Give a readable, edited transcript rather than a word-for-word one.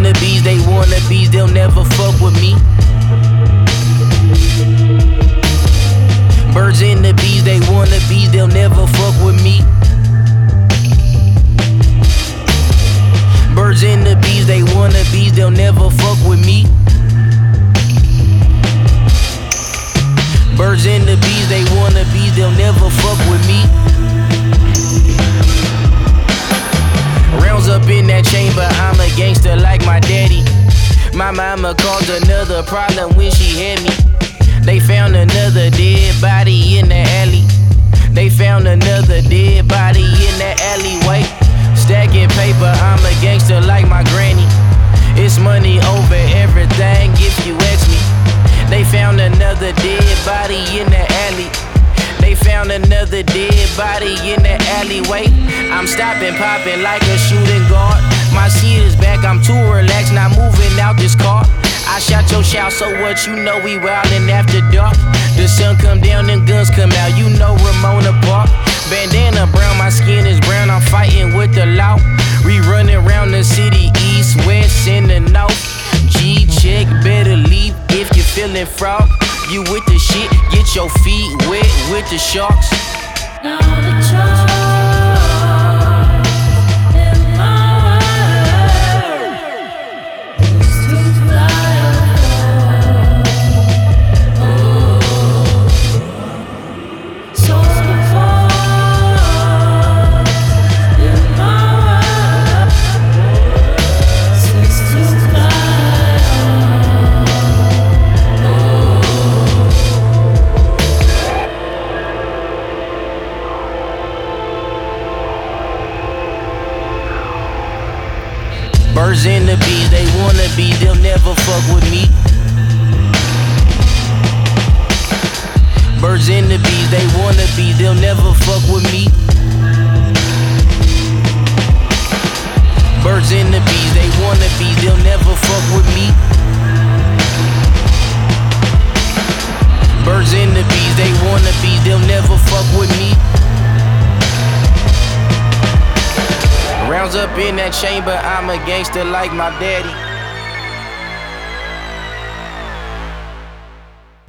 the bees, they wanna bees, they'll never fuck with me. Birds in the bees, they wanna bees, they'll never fuck with me. Birds in the bees, they wanna bees, they'll never fuck with me. Birds in the bees, they wanna bees, they'll never fuck with me. Rounds up in that chamber, I'm a gangster like my daddy. My mama caused another problem when she had me. They found another dead body in the alley. They found another dead body in the alleyway. Stacking paper, I'm a gangster like my granny. It's money over everything if you ask me. They found another dead body in the alley. They found another dead body in the alleyway. I'm stopping, popping like a shooting guard. My seat is back, I'm too relaxed, not moving out this car. I shot your shout, so what, you know we wildin' after dark. The sun come down and guns come out, you know Ramona Park. Bandana brown, my skin is brown, I'm fighting with the law. We running around the city, east, west, and the north. G-check, better leave if you're feeling fraud. You with the shit, get your feet wet with the sharks. Now the charge in my world is to fly above. So before in my world is to fly. Birds in the bees, they wanna be, they'll never fuck with me. Birds in the bees, they wanna be, they'll never fuck with me. Birds in the bees, they wanna be, they'll never fuck with me. Birds in the bees, they wanna be, they'll never fuck with me. Rounds up in that chamber, I'm a gangster like my daddy.